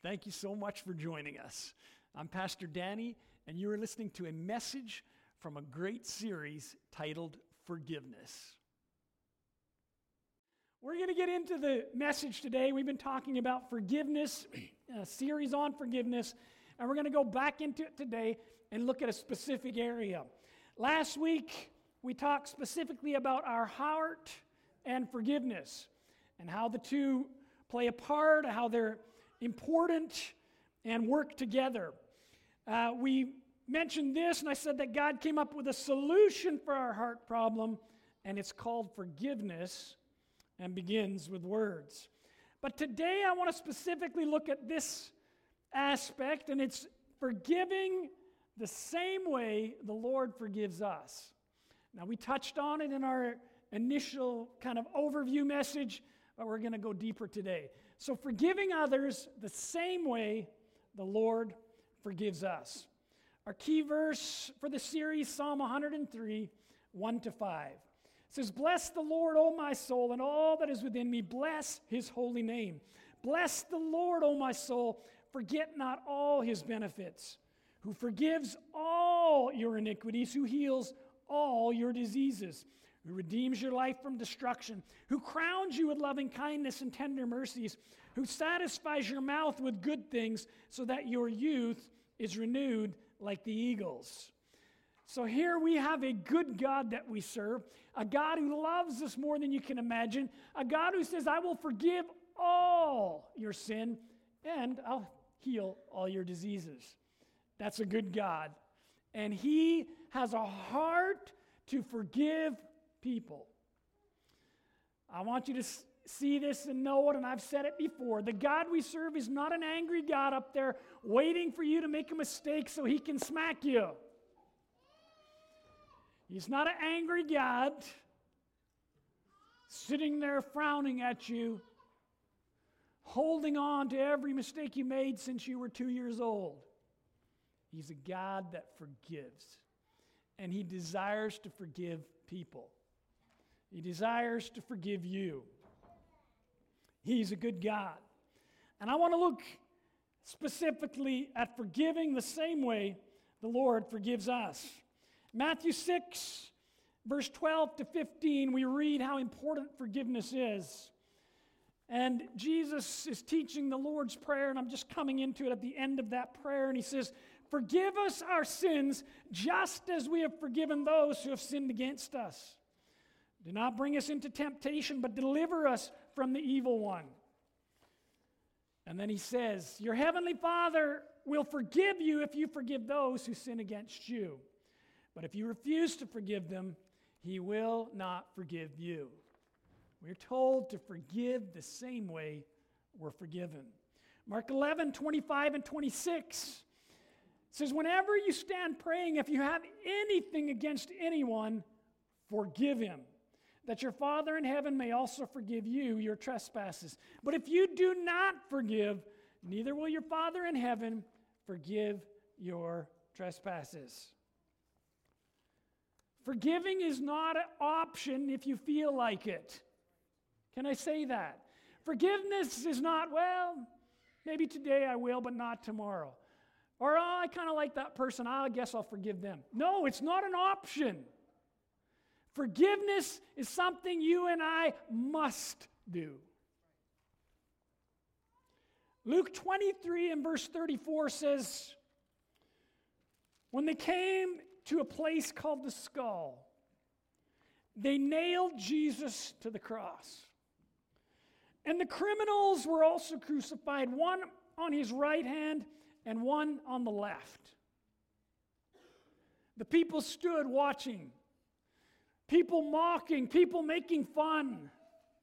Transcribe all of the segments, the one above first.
Thank you so much for joining us. I'm Pastor Danny, and you are listening to a message from a great series titled Forgiveness. We're going to get into the message today. We've been talking about forgiveness, a series on forgiveness, and we're going to go back into it today and look at a specific area. Last week, we talked specifically about our heart and forgiveness and how the two play a part, how they're important and work together. We mentioned this, and I said that God came up with a solution for our heart problem, and it's called forgiveness and begins with words. But today I want to specifically look at this aspect, and it's forgiving the same way the Lord forgives us. Now, we touched on it in our initial kind of overview message, but we're going to go deeper today. So forgiving others the same way the Lord forgives us. Our key verse for the series, Psalm 103, 1-5. It says, "Bless the Lord, O my soul, and all that is within me. Bless his holy name. Bless the Lord, O my soul. Forget not all his benefits, who forgives all your iniquities, who heals all your diseases, who redeems your life from destruction, who crowns you with loving kindness and tender mercies, who satisfies your mouth with good things so that your youth is renewed like the eagles." So here we have a good God that we serve, a God who loves us more than you can imagine, a God who says, "I will forgive all your sin and I'll heal all your diseases." That's a good God. And he has a heart to forgive people. I want you to see this and know it, and I've said it before. The God we serve is not an angry God up there waiting for you to make a mistake so he can smack you. He's not an angry God sitting there frowning at you, holding on to every mistake you made since you were 2 years old. He's a God that forgives, and he desires to forgive people. He desires to forgive you. He's a good God. And I want to look specifically at forgiving the same way the Lord forgives us. Matthew 6, verse 12-15, we read how important forgiveness is. And Jesus is teaching the Lord's Prayer, and I'm just coming into it at the end of that prayer, and he says, "Forgive us our sins just as we have forgiven those who have sinned against us. Do not bring us into temptation, but deliver us from the evil one." And then he says, "Your heavenly Father will forgive you if you forgive those who sin against you. But if you refuse to forgive them, he will not forgive you." We're told to forgive the same way we're forgiven. Mark 11, 25 and 26 says, "Whenever you stand praying, if you have anything against anyone, forgive him, that your Father in heaven may also forgive you your trespasses. But if you do not forgive, neither will your Father in heaven forgive your trespasses." Forgiving is not an option if you feel like it. Can I say that? Forgiveness is not, well, maybe today I will, but not tomorrow. Or, oh, I kind of like that person, I guess I'll forgive them. No, it's not an option. Forgiveness is something you and I must do. Luke 23 and verse 34 says, "When they came to a place called the Skull, they nailed Jesus to the cross. And the criminals were also crucified, one on his right hand and one on the left. The people stood watching, people mocking, people making fun,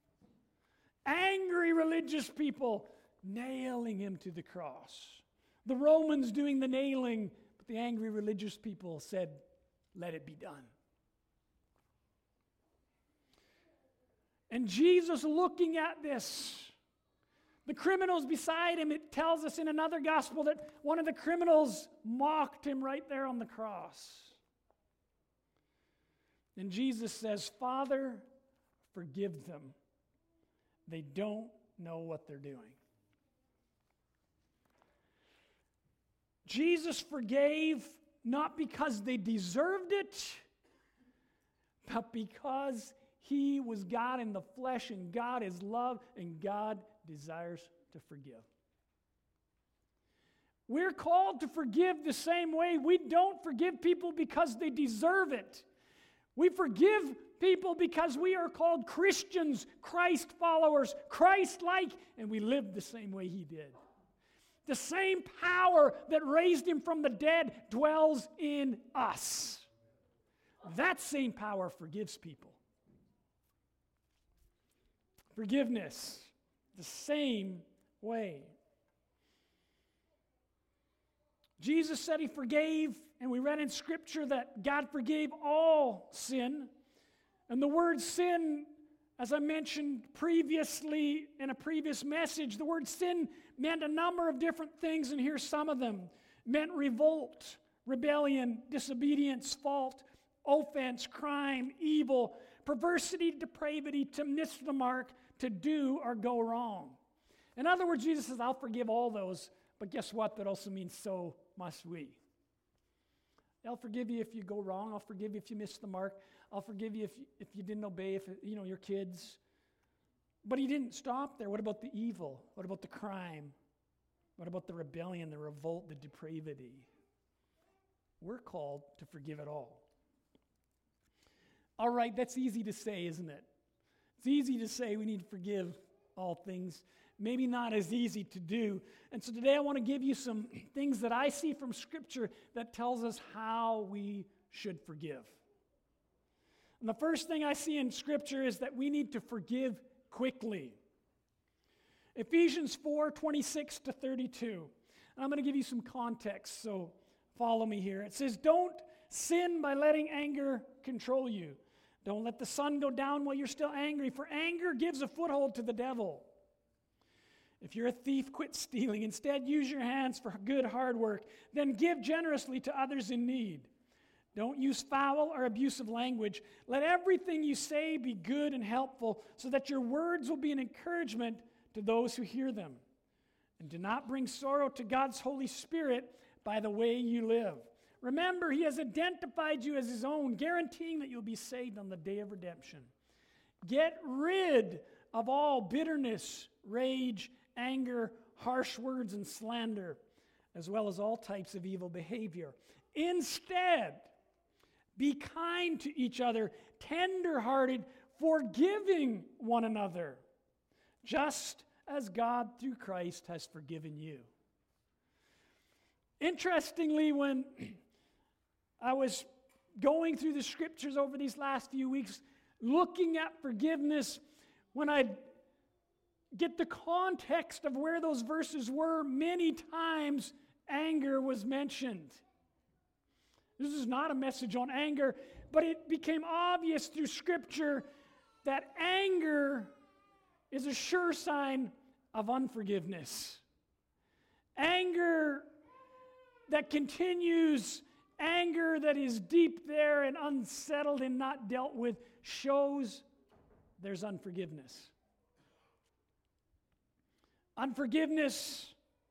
angry religious people nailing him to the cross. The Romans doing the nailing, but the angry religious people said, 'Let it be done.' And Jesus looking at this, the criminals beside him, it tells us in another gospel that one of the criminals mocked him right there on the cross. And Jesus says, 'Father, forgive them. They don't know what they're doing.'" Jesus forgave not because they deserved it, but because he was God in the flesh, and God is love, and God desires to forgive. We're called to forgive the same way. We don't forgive people because they deserve it. We forgive people because we are called Christians, Christ followers, Christ-like, and we live the same way he did. The same power that raised him from the dead dwells in us. That same power forgives people. Forgiveness, the same way. Jesus said he forgave, and we read in Scripture that God forgave all sin. And the word sin, as I mentioned previously in a previous message, the word sin meant a number of different things, and here's some of them. It meant revolt, rebellion, disobedience, fault, offense, crime, evil, perversity, depravity, to miss the mark, to do or go wrong. In other words, Jesus says, I'll forgive all those, but guess what? That also means so must we. I'll forgive you if you go wrong. I'll forgive you if you miss the mark. I'll forgive you if you didn't obey, your kids. But he didn't stop there. What about the evil? What about the crime? What about the rebellion, the revolt, the depravity? We're called to forgive it all. All right, that's easy to say, isn't it? It's easy to say we need to forgive all things. Maybe not as easy to do. And so today I want to give you some things that I see from Scripture that tells us how we should forgive. And the first thing I see in Scripture is that we need to forgive quickly. Ephesians 4:26 to 32. And I'm going to give you some context, so follow me here. It says, don't sin by letting anger control you. Don't let the sun go down while you're still angry, for anger gives a foothold to the devil. If you're a thief, quit stealing. Instead, use your hands for good, hard work. Then give generously to others in need. Don't use foul or abusive language. Let everything you say be good and helpful, so that your words will be an encouragement to those who hear them. And do not bring sorrow to God's Holy Spirit by the way you live. Remember, he has identified you as his own, guaranteeing that you'll be saved on the day of redemption. Get rid of all bitterness, rage, anger, harsh words, and slander, as well as all types of evil behavior. Instead, be kind to each other, tender-hearted, forgiving one another, just as God through Christ has forgiven you. Interestingly, when I was going through the Scriptures over these last few weeks, looking at forgiveness, when I get the context of where those verses were, many times anger was mentioned. This is not a message on anger, but it became obvious through Scripture that anger is a sure sign of unforgiveness. Anger that continues, anger that is deep there and unsettled and not dealt with, shows there's unforgiveness. Unforgiveness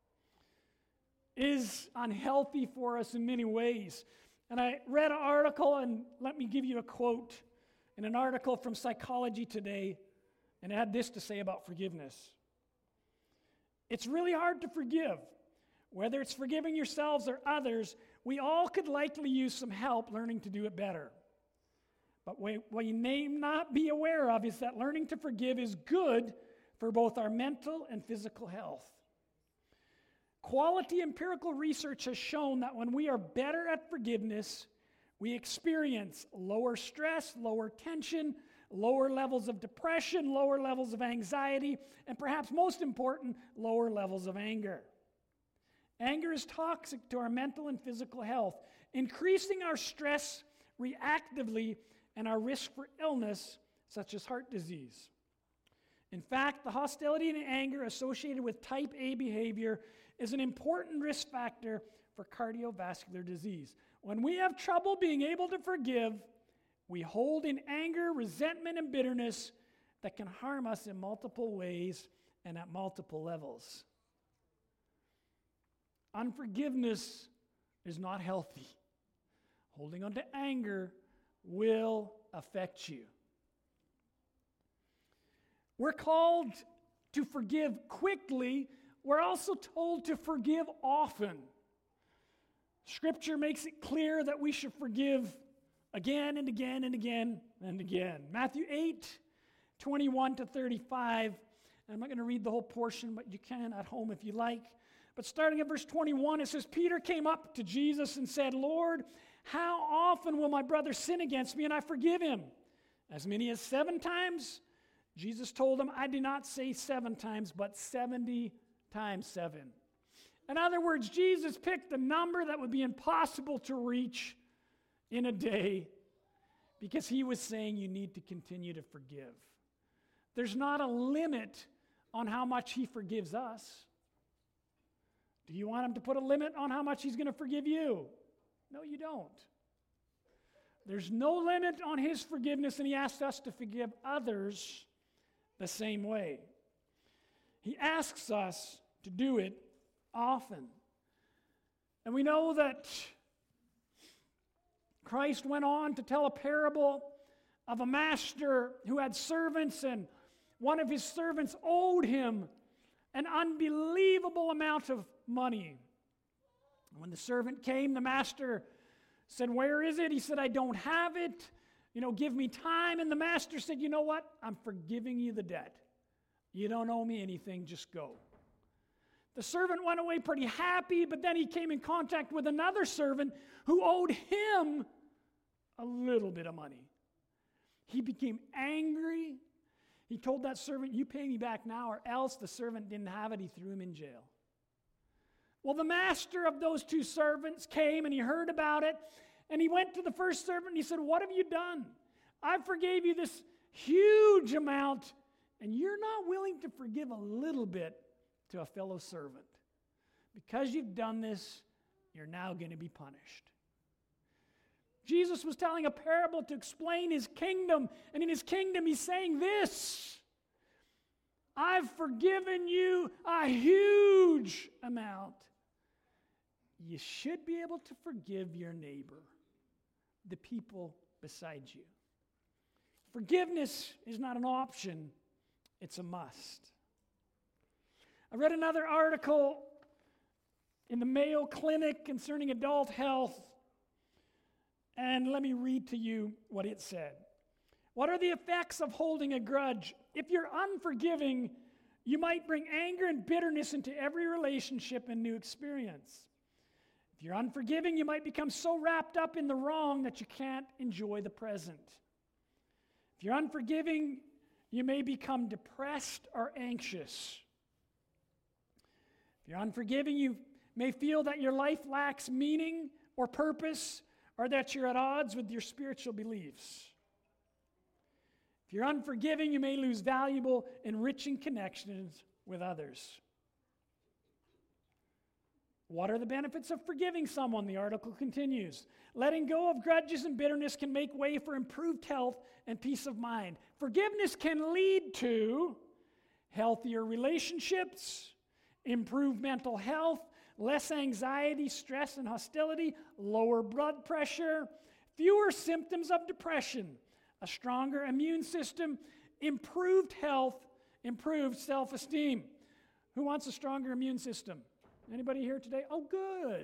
is unhealthy for us in many ways. And I read an article, and let me give you a quote in an article from Psychology Today, and it had this to say about forgiveness. It's really hard to forgive. Whether it's forgiving yourselves or others, we all could likely use some help learning to do it better. But what you may not be aware of is that learning to forgive is good for both our mental and physical health. Quality empirical research has shown that when we are better at forgiveness, we experience lower stress, lower tension, lower levels of depression, lower levels of anxiety, and perhaps most important, lower levels of anger. Anger is toxic to our mental and physical health, increasing our stress reactively and our risk for illness, such as heart disease. In fact, the hostility and anger associated with type A behavior is an important risk factor for cardiovascular disease. When we have trouble being able to forgive, we hold in anger, resentment, and bitterness that can harm us in multiple ways and at multiple levels. Unforgiveness is not healthy. Holding on to anger will affect you. We're called to forgive quickly. We're also told to forgive often. Scripture makes it clear that we should forgive again and again and again and again. Matthew 8:21-35. I'm not going to read the whole portion, but you can at home if you like. But starting at verse 21, it says, Peter came up to Jesus and said, Lord, how often will my brother sin against me and I forgive him? As many as 7 times? Jesus told him, I do not say 7 times, but 70 times 7. In other words, Jesus picked a number that would be impossible to reach in a day because he was saying you need to continue to forgive. There's not a limit on how much he forgives us. Do you want him to put a limit on how much he's going to forgive you? No, you don't. There's no limit on his forgiveness, and he asks us to forgive others the same way. He asks us to do it often. And we know that Christ went on to tell a parable of a master who had servants, and one of his servants owed him an unbelievable amount of money. When the servant came, the master said, where is it? He said, I don't have it. Give me time. And the master said, you know what? I'm forgiving you the debt. You don't owe me anything, just go. The servant went away pretty happy, but then he came in contact with another servant who owed him a little bit of money. He became angry. He told that servant, you pay me back now, or else. The servant didn't have it. He threw him in jail. Well, the master of those 2 servants came and he heard about it, and he went to the first servant and he said, what have you done? I forgave you this huge amount, and you're not willing to forgive a little bit to a fellow servant. Because you've done this, you're now going to be punished. Jesus was telling a parable to explain his kingdom, and in his kingdom he's saying this: I've forgiven you a huge amount. You should be able to forgive your neighbor, the people beside you. Forgiveness is not an option, it's a must. I read another article in the Mayo Clinic concerning adult health, and let me read to you what it said. What are the effects of holding a grudge? If you're unforgiving, you might bring anger and bitterness into every relationship and new experience. If you're unforgiving, you might become so wrapped up in the wrong that you can't enjoy the present. If you're unforgiving, you may become depressed or anxious. If you're unforgiving, you may feel that your life lacks meaning or purpose, or that you're at odds with your spiritual beliefs. If you're unforgiving, you may lose valuable, enriching connections with others. What are the benefits of forgiving someone? The article continues. Letting go of grudges and bitterness can make way for improved health and peace of mind. Forgiveness can lead to healthier relationships, improved mental health, less anxiety, stress, and hostility, lower blood pressure, fewer symptoms of depression, a stronger immune system, improved health, improved self-esteem. Who wants a stronger immune system? Anybody here today? Oh, good.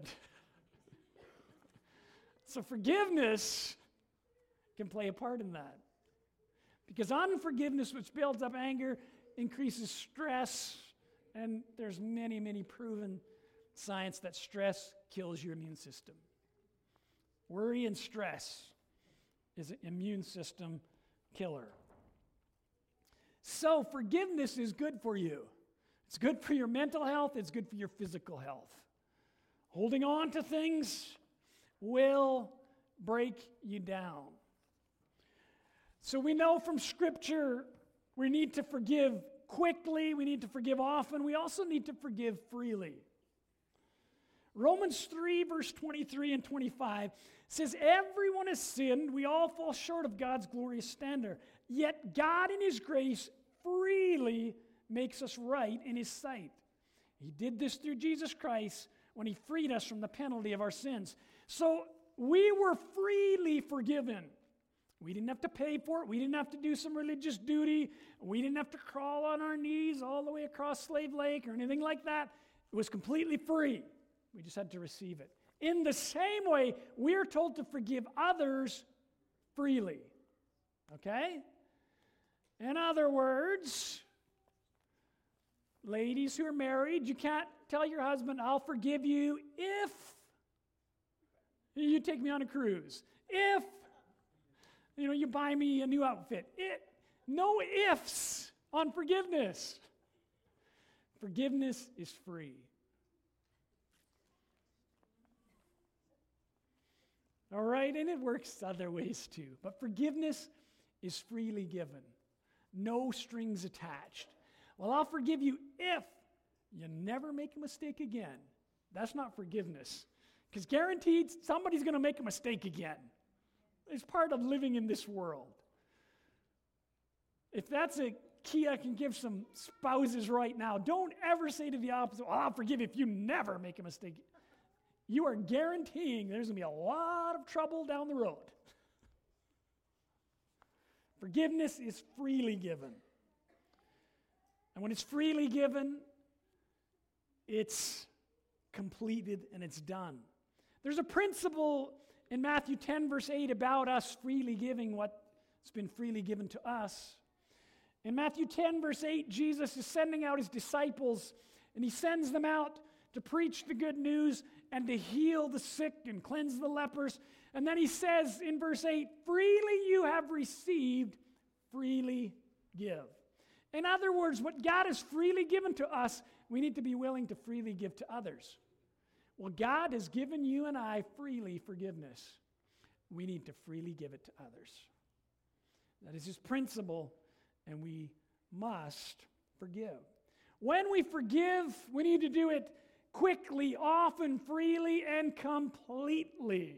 So forgiveness can play a part in that. Because unforgiveness, which builds up anger, increases stress, and there's many, many proven science that stress kills your immune system. Worry and stress is an immune system killer. So forgiveness is good for you. It's good for your mental health. It's good for your physical health. Holding on to things will break you down. So we know from Scripture we need to forgive quickly. We need to forgive often. We also need to forgive freely. Romans 3, verse 23 and 25 says, everyone has sinned. We all fall short of God's glorious standard. Yet God in His grace freely makes us right in His sight. He did this through Jesus Christ when he freed us from the penalty of our sins. So we were freely forgiven. We didn't have to pay for it. We didn't have to do some religious duty. We didn't have to crawl on our knees all the way across Slave Lake or anything like that. It was completely free. We just had to receive it. In the same way, we are told to forgive others freely. Okay? In other words, ladies who are married, you can't tell your husband, I'll forgive you if you take me on a cruise. If, you buy me a new outfit. No ifs on forgiveness. Forgiveness is free. All right, and it works other ways too. But forgiveness is freely given. No strings attached. Well, I'll forgive you if you never make a mistake again. That's not forgiveness. Because guaranteed somebody's going to make a mistake again. It's part of living in this world. If that's a key I can give some spouses right now, don't ever say to the opposite, well, I'll forgive you if you never make a mistake. You are guaranteeing there's going to be a lot of trouble down the road. Forgiveness is freely given. And when it's freely given, it's completed and it's done. There's a principle in Matthew 10, verse 8 about us freely giving what's been freely given to us. In Matthew 10, verse 8, Jesus is sending out his disciples, and he sends them out to preach the good news and to heal the sick and cleanse the lepers. And then he says in verse 8, freely you have received, freely give. In other words, what God has freely given to us, we need to be willing to freely give to others. Well, God has given you and I freely forgiveness. We need to freely give it to others. That is his principle, and we must forgive. When we forgive, we need to do it quickly, often, freely, and completely.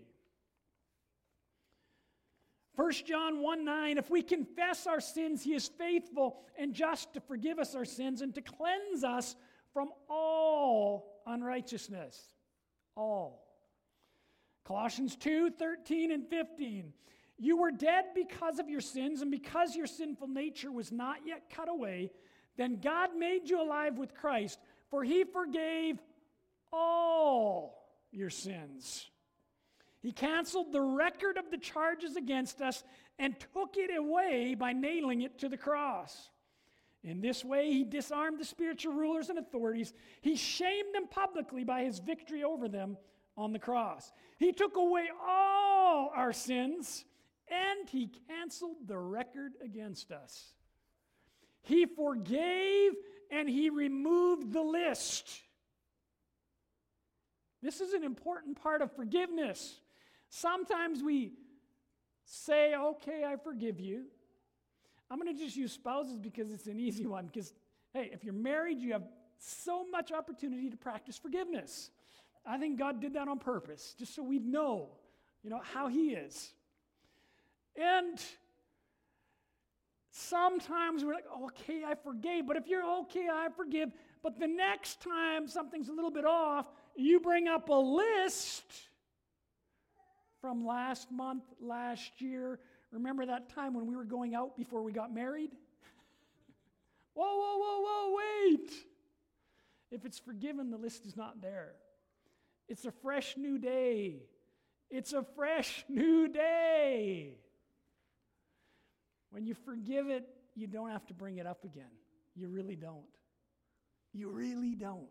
1 John 1:9, if we confess our sins, he is faithful and just to forgive us our sins and to cleanse us from all unrighteousness. All. Colossians 2:13 and 15. You were dead because of your sins, and because your sinful nature was not yet cut away, then God made you alive with Christ, for he forgave all your sins. He canceled the record of the charges against us and took it away by nailing it to the cross. In this way, he disarmed the spiritual rulers and authorities. He shamed them publicly by his victory over them on the cross. He took away all our sins, and he canceled the record against us. He forgave, and he removed the list. This is an important part of forgiveness. Sometimes we say, okay, I forgive you. I'm going to just use spouses because it's an easy one. Because, hey, if you're married, you have so much opportunity to practice forgiveness. I think God did that on purpose, just so we'd know, how he is. And sometimes we're like, okay, I forgave. But if you're okay, I forgive. But the next time something's a little bit off, you bring up a list from last month, last year. Remember that time when we were going out before we got married? Whoa, wait. If it's forgiven, the list is not there. It's a fresh new day. It's a fresh new day. When you forgive it, you don't have to bring it up again. You really don't. You really don't.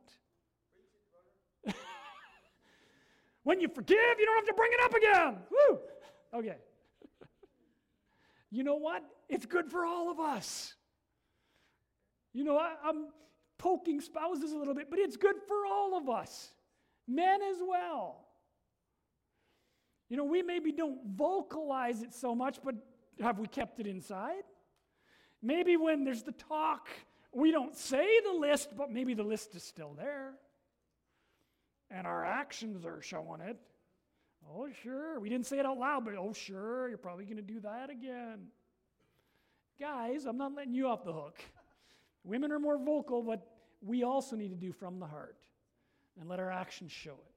When you forgive, you don't have to bring it up again. Woo! Okay. You know what? It's good for all of us. I'm poking spouses a little bit, but it's good for all of us. Men as well. We maybe don't vocalize it so much, but have we kept it inside? Maybe when there's the talk, we don't say the list, but maybe the list is still there. And our actions are showing it. Oh, sure. We didn't say it out loud, but oh, sure, you're probably going to do that again. Guys, I'm not letting you off the hook. Women are more vocal, but we also need to do from the heart. and let our actions show it.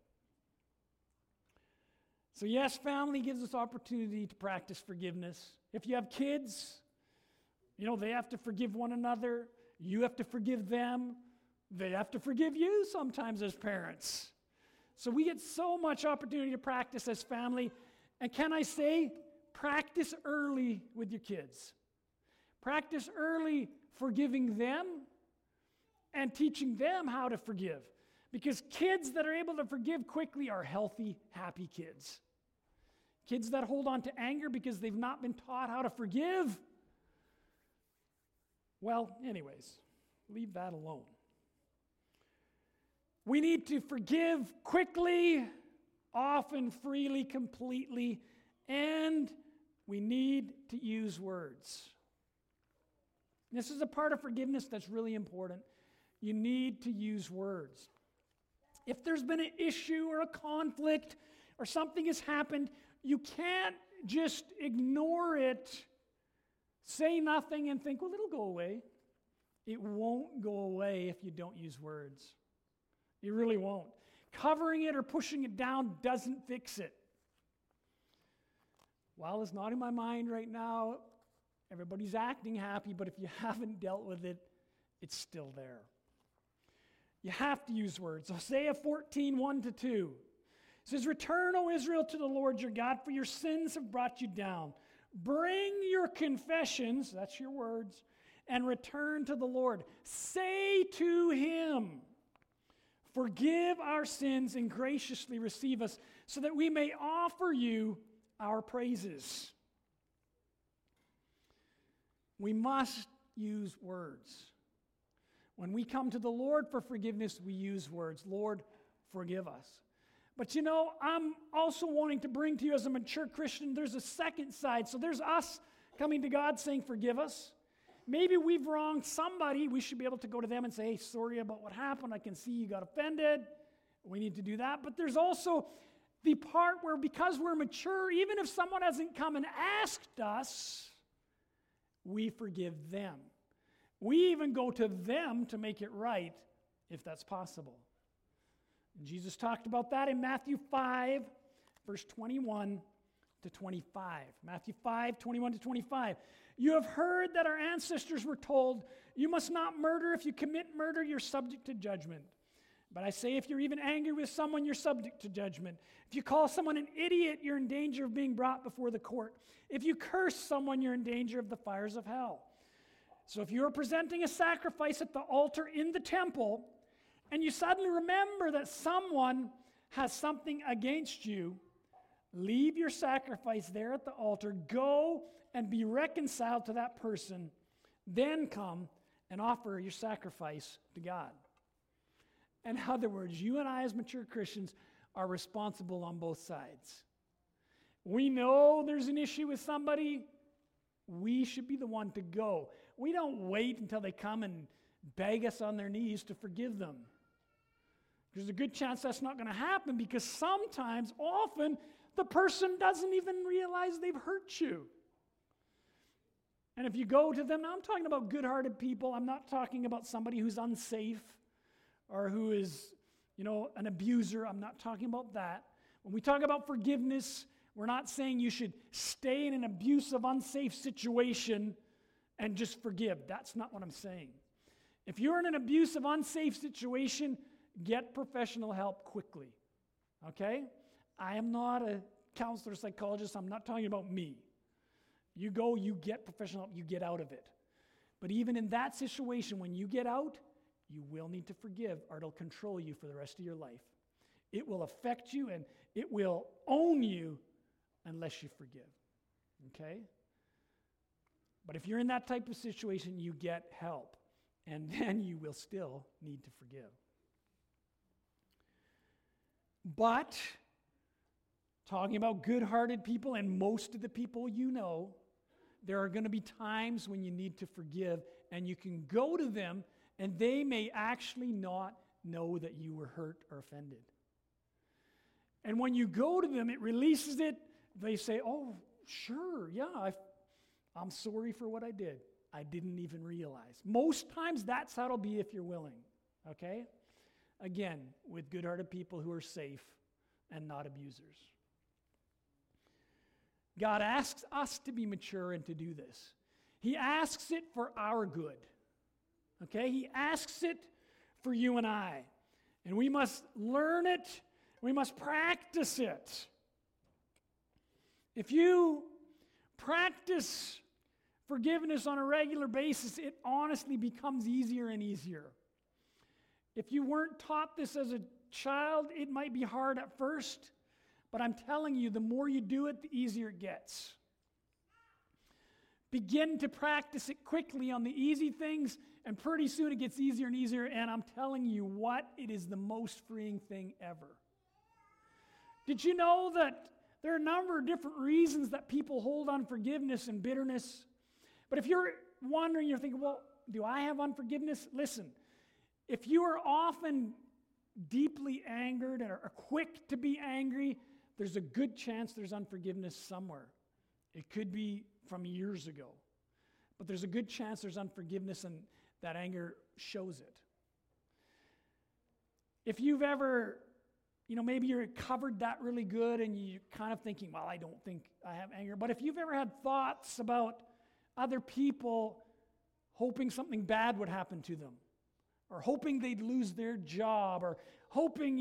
So yes, family gives us opportunity to practice forgiveness. If you have kids, they have to forgive one another. You have to forgive them. They have to forgive you sometimes as parents. So we get so much opportunity to practice as family. And can I say, practice early with your kids. Practice early forgiving them and teaching them how to forgive. Because kids that are able to forgive quickly are healthy, happy kids. Kids that hold on to anger because they've not been taught how to forgive, well, anyways, leave that alone. We need to forgive quickly, often, freely, completely, and we need to use words. This is a part of forgiveness that's really important. You need to use words. If there's been an issue or a conflict or something has happened, you can't just ignore it, say nothing, and think, well, it'll go away. It won't go away if you don't use words. It really won't. Covering it or pushing it down doesn't fix it. Well, it's not in my mind right now. Everybody's acting happy, but if you haven't dealt with it, it's still there. You have to use words. Hosea 14, 1-2 says, "Return, O Israel, to the Lord your God, for your sins have brought you down. Bring your confessions," that's your words, "and return to the Lord. Say to him, forgive our sins and graciously receive us, so that we may offer you our praises." We must use words. When we come to the Lord for forgiveness, we use words. Lord, forgive us. But I'm also wanting to bring to you as a mature Christian, there's a second side. So there's us coming to God saying, forgive us. Maybe we've wronged somebody. We should be able to go to them and say, hey, sorry about what happened. I can see you got offended. We need to do that. But there's also the part where, because we're mature, even if someone hasn't come and asked us, we forgive them. We even go to them to make it right, if that's possible. And Jesus talked about that in Matthew 5, verse 21 to 25. Matthew 5, 21 to 25. "You have heard that our ancestors were told, 'You must not murder. If you commit murder, you're subject to judgment.' But I say, if you're even angry with someone, you're subject to judgment. If you call someone an idiot, you're in danger of being brought before the court. If you curse someone, you're in danger of the fires of hell. So if you're presenting a sacrifice at the altar in the temple, and you suddenly remember that someone has something against you, leave your sacrifice there at the altar, go and be reconciled to that person, then come and offer your sacrifice to God." In other words, you and I as mature Christians are responsible on both sides. We know there's an issue with somebody, we should be the one to go. We don't wait until they come and beg us on their knees to forgive them. There's a good chance that's not going to happen, because sometimes, often, the person doesn't even realize they've hurt you. And if you go to them, now I'm talking about good-hearted people. I'm not talking about somebody who's unsafe or who is, an abuser. I'm not talking about that. When we talk about forgiveness, we're not saying you should stay in an abusive, unsafe situation and just forgive. That's not what I'm saying. If you're in an abusive, unsafe situation, get professional help quickly. Okay? I am not a counselor, psychologist. I'm not talking about me. You go, you get professional help, you get out of it. But even in that situation, when you get out, you will need to forgive, or it'll control you for the rest of your life. It will affect you, and it will own you unless you forgive. Okay? But if you're in that type of situation, you get help, and then you will still need to forgive. But, talking about good-hearted people, and most of the people you know, there are going to be times when you need to forgive, and you can go to them, and they may actually not know that you were hurt or offended. And when you go to them, it releases it. They say, oh, sure, yeah, I'm sorry for what I did. I didn't even realize. Most times, that's how it'll be if you're willing, okay? again, with good-hearted people who are safe and not abusers. God asks us to be mature and to do this. He asks it for our good. Okay? He asks it for you and I. And we must learn it. We must practice it. If you practice forgiveness on a regular basis, it honestly becomes easier and easier. If you weren't taught this as a child, it might be hard at first, but I'm telling you, the more you do it, the easier it gets. Begin to practice it quickly on the easy things, and pretty soon it gets easier and easier, and I'm telling you what, it is the most freeing thing ever. Did you know that there are a number of different reasons that people hold unforgiveness and bitterness? But if you're wondering, you're thinking, well, do I have unforgiveness? Listen, if you are often deeply angered and are quick to be angry, there's a good chance there's unforgiveness somewhere. It could be from years ago. But there's a good chance there's unforgiveness and that anger shows it. If you've ever, maybe you're covered that really good and you're kind of thinking, well, I don't think I have anger. But if you've ever had thoughts about other people hoping something bad would happen to them, or hoping they'd lose their job, or hoping,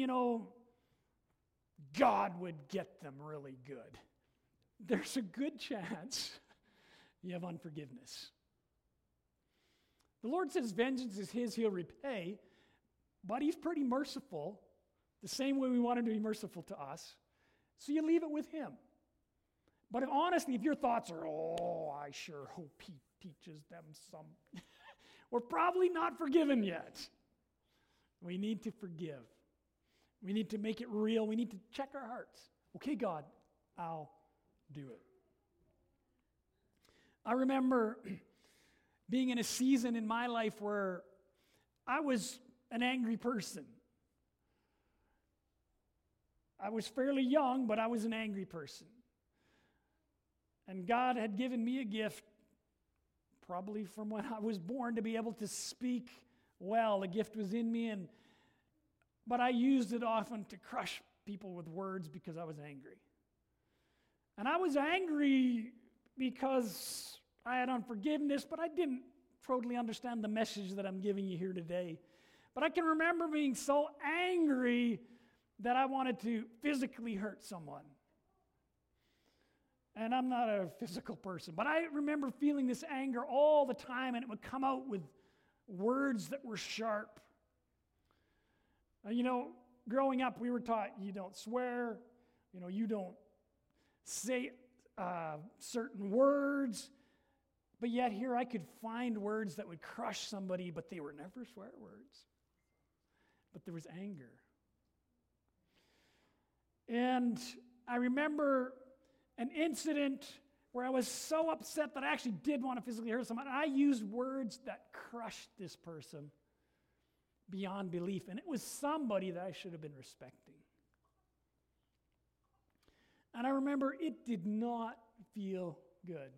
God would get them really good, there's a good chance you have unforgiveness. The Lord says vengeance is his, he'll repay, but he's pretty merciful, the same way we want him to be merciful to us. So you leave it with him. But honestly, if your thoughts are, I sure hope he teaches them some, we're probably not forgiven yet. We need to forgive. We need to make it real. We need to check our hearts. Okay, God, I'll do it. I remember being in a season in my life where I was an angry person. I was fairly young, but I was an angry person. And God had given me a gift, probably from when I was born, to be able to speak well. The gift was in me, but I used it often to crush people with words because I was angry. And I was angry because I had unforgiveness, but I didn't totally understand the message that I'm giving you here today. But I can remember being so angry that I wanted to physically hurt someone. And I'm not a physical person, but I remember feeling this anger all the time, and it would come out with words that were sharp. Growing up, we were taught you don't swear, you don't say certain words, but yet here I could find words that would crush somebody, but they were never swear words. But there was anger. And I remember an incident where I was so upset that I actually did want to physically hurt someone. I used words that crushed this person beyond belief. And it was somebody that I should have been respecting. And I remember it did not feel good.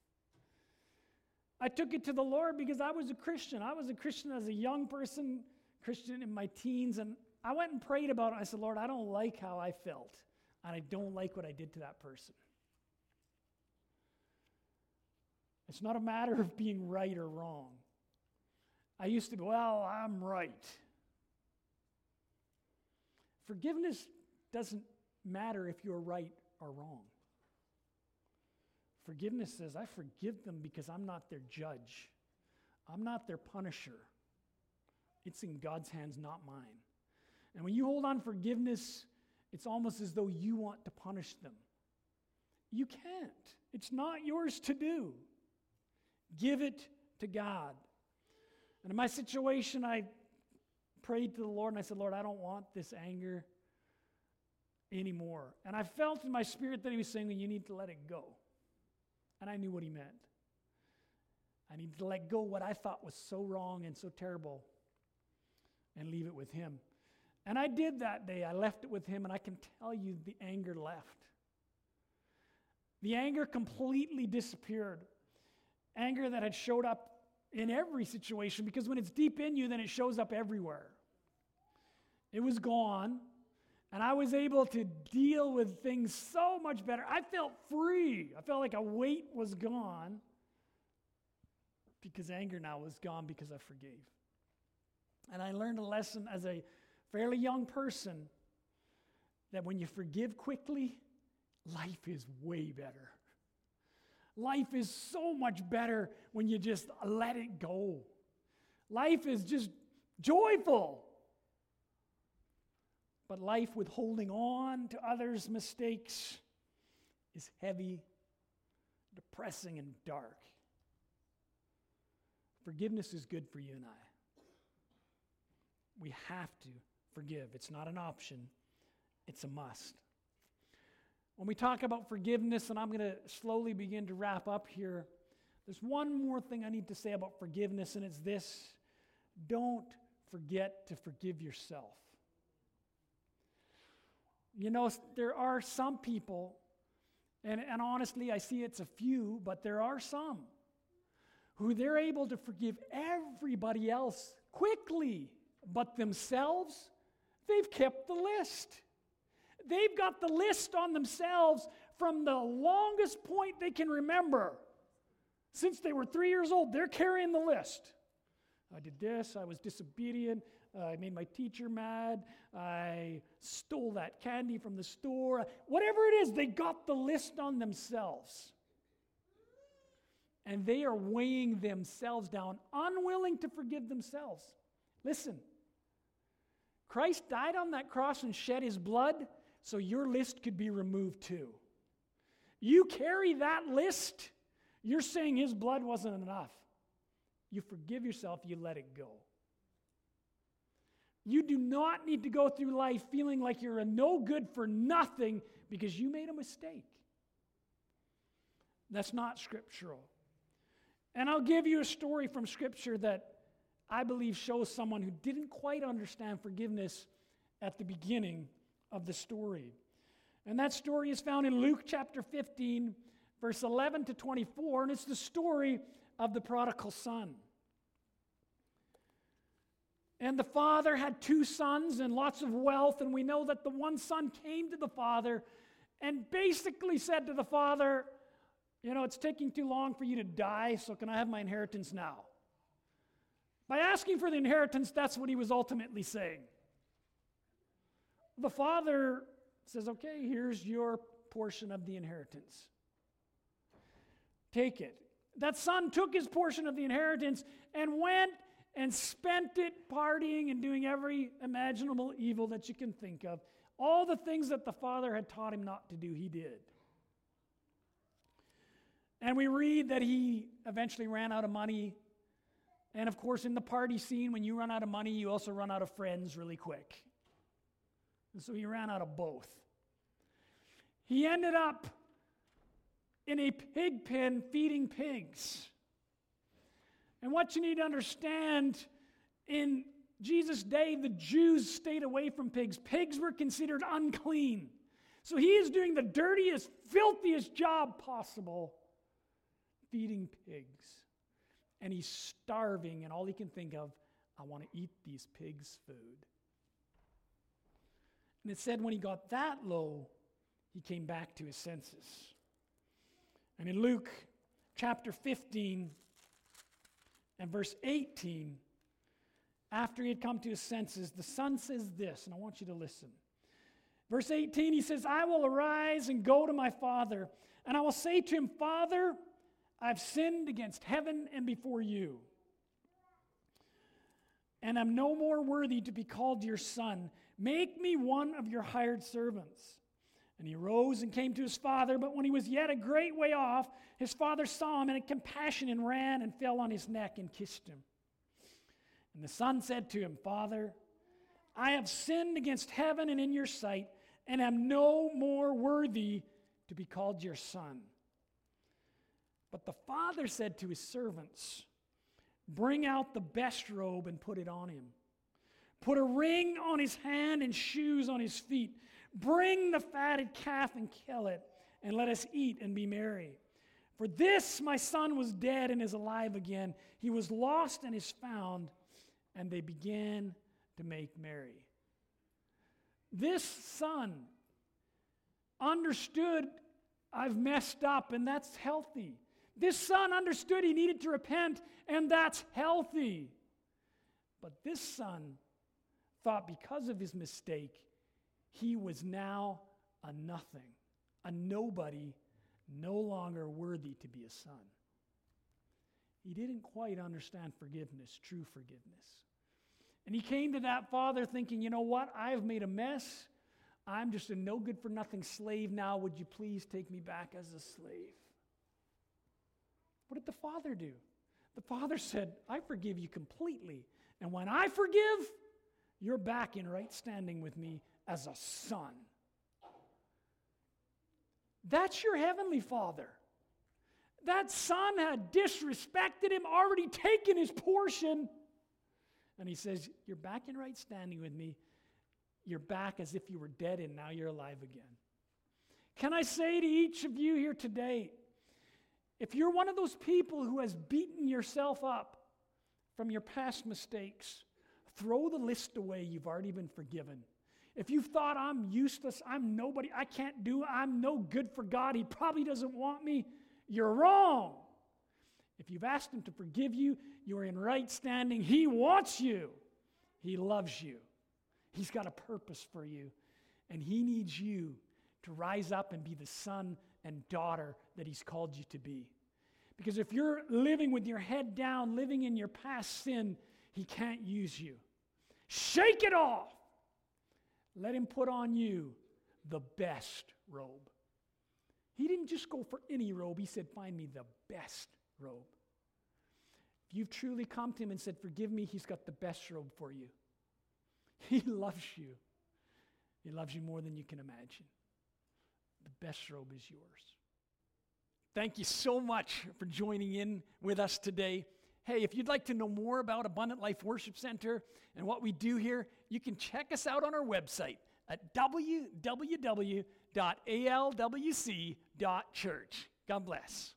I took it to the Lord because I was a Christian. I was a Christian as a young person, Christian in my teens, and I went and prayed about it. I said, Lord, I don't like how I felt, and I don't like what I did to that person. It's not a matter of being right or wrong. I used to go, well, I'm right. Forgiveness doesn't matter if you're right or wrong. Forgiveness says, I forgive them because I'm not their judge. I'm not their punisher. It's in God's hands, not mine. And when you hold on forgiveness, it's almost as though you want to punish them. You can't. It's not yours to do. Give it to God. And in my situation, I prayed to the Lord and I said, Lord, I don't want this anger anymore. And I felt in my spirit that he was saying, you need to let it go. And I knew what he meant. I needed to let go what I thought was so wrong and so terrible and leave it with him. And I did that day. I left it with him, and I can tell you the anger left. The anger completely disappeared. Anger that had showed up in every situation, because when it's deep in you, then it shows up everywhere. It was gone, and I was able to deal with things so much better. I felt free. I felt like a weight was gone because anger now was gone because I forgave. And I learned a lesson as a fairly young person that when you forgive quickly, life is way better. Life is so much better when you just let it go. Life is just joyful. But life with holding on to others' mistakes is heavy, depressing, and dark. Forgiveness is good for you and I. We have to forgive. It's not an option, it's a must. When we talk about forgiveness, and I'm going to slowly begin to wrap up here, there's one more thing I need to say about forgiveness, and it's this: don't forget to forgive yourself. You know, there are some people, and honestly, I see it's a few, but there are some who they're able to forgive everybody else quickly, but themselves, they've kept the list. They've got the list on themselves from the longest point they can remember. Since they were 3 years old, they're carrying the list. I did this, I was disobedient, I made my teacher mad, I stole that candy from the store. Whatever it is, they got the list on themselves. And they are weighing themselves down, unwilling to forgive themselves. Listen, Christ died on that cross and shed his blood so your list could be removed too. You carry that list, you're saying his blood wasn't enough. You forgive yourself, you let it go. You do not need to go through life feeling like you're a no good for nothing because you made a mistake. That's not scriptural. And I'll give you a story from Scripture that I believe shows someone who didn't quite understand forgiveness at the beginning of the story. And that story is found in Luke chapter 15, verse 11 to 24, and it's the story of the prodigal son. And the father had 2 sons and lots of wealth, and we know that the one son came to the father and basically said to the father, you know, it's taking too long for you to die, so can I have my inheritance now? By asking for the inheritance, that's what he was ultimately saying. The father says, okay, here's your portion of the inheritance. Take it. That son took his portion of the inheritance and went and spent it partying and doing every imaginable evil that you can think of. All the things that the father had taught him not to do, he did. And we read that he eventually ran out of money. And of course, in the party scene, when you run out of money, you also run out of friends really quick. And so he ran out of both. He ended up in a pig pen feeding pigs. And what you need to understand, in Jesus' day, the Jews stayed away from pigs. Pigs were considered unclean. So he is doing the dirtiest, filthiest job possible, feeding pigs. And he's starving, and all he can think of, I want to eat these pigs' food. And it said when he got that low, he came back to his senses. And in Luke chapter 15 and verse 18, after he had come to his senses, the son says this, and I want you to listen. Verse 18, he says, I will arise and go to my father, and I will say to him, Father, I've sinned against heaven and before you, and I'm no more worthy to be called your son. Make me one of your hired servants. And he rose and came to his father, but when he was yet a great way off, his father saw him and had compassion and ran and fell on his neck and kissed him. And the son said to him, Father, I have sinned against heaven and in your sight, and am no more worthy to be called your son. But the father said to his servants, bring out the best robe and put it on him. Put a ring on his hand and shoes on his feet. Bring the fatted calf and kill it, and let us eat and be merry. For this my son was dead and is alive again. He was lost and is found. And they began to make merry. This son understood, I've messed up, and that's healthy. This son understood he needed to repent, and that's healthy. But this son thought because of his mistake, he was now a nothing, a nobody, no longer worthy to be a son. He didn't quite understand forgiveness, true forgiveness. And he came to that father thinking, you know what? I've made a mess. I'm just a no good for nothing slave now. Would you please take me back as a slave? What did the father do? The father said, I forgive you completely. And when I forgive, you're back in right standing with me as a son. That's your heavenly Father. That son had disrespected him, already taken his portion. And he says, you're back in right standing with me. You're back as if you were dead and now you're alive again. Can I say to each of you here today, if you're one of those people who has beaten yourself up from your past mistakes, throw the list away. You've already been forgiven. If you've thought, I'm useless, I'm nobody, I can't do it, I'm no good for God, He probably doesn't want me, you're wrong. If you've asked Him to forgive you, you're in right standing. He wants you. He loves you. He's got a purpose for you. And He needs you to rise up and be the son and daughter that He's called you to be. Because if you're living with your head down, living in your past sin, He can't use you. Shake it off. Let Him put on you the best robe. He didn't just go for any robe. He said, find me the best robe. If you've truly come to Him and said, forgive me, He's got the best robe for you. He loves you. He loves you more than you can imagine. The best robe is yours. Thank you so much for joining in with us today. Hey, if you'd like to know more about Abundant Life Worship Center and what we do here, you can check us out on our website at www.alwc.church. God bless.